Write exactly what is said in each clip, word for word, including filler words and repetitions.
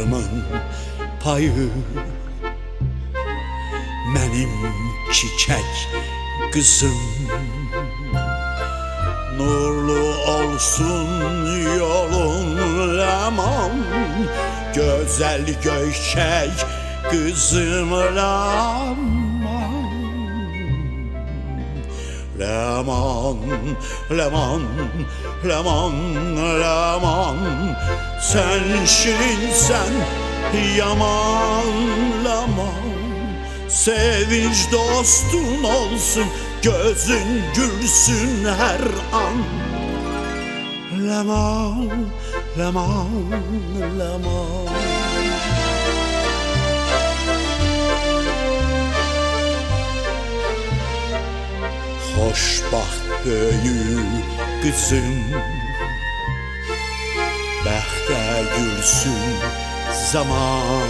Bağrımın payı mənim çiçək qızım. Nurlu olsun yolun Ləman, gözəl göyçək qızım Ləman. Ləman, Ləman, Ləman, Ləman, sən şirinsən yaman Ləman. Sevinç dostun olsun, gözün gülsün her an. Ləman, Ləman, Ləman. Xoşbaxt böyük qızım, bəxtə gülsün zaman.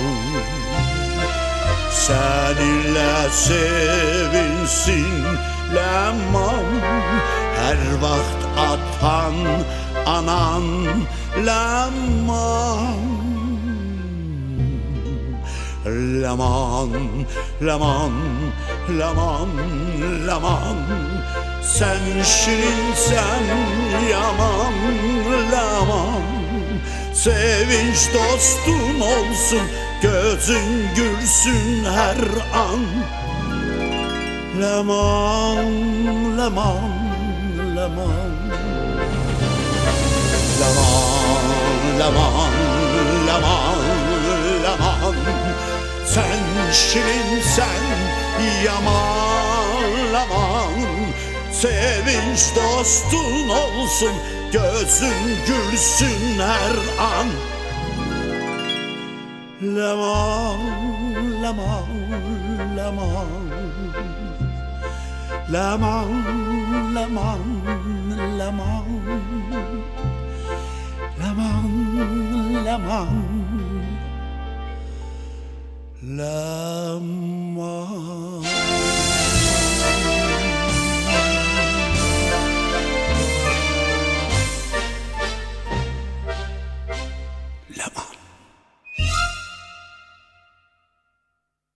Seninle sevinsin Ləman, her vaxt atan anan Ləman. Ləman, Ləman, Ləman, Ləman, sen şirinsen yaman Ləman. Sevinç dostun olsun, gözün gülsün her an. Ləman, Ləman, Ləman. Ləman, Ləman, Ləman, Ləman, sen şirinsen yaman Ləman. Sevinç dostun olsun, gözün gülsün her an. Ləman, Ləman, Ləman. Ləman, Ləman, Ləman.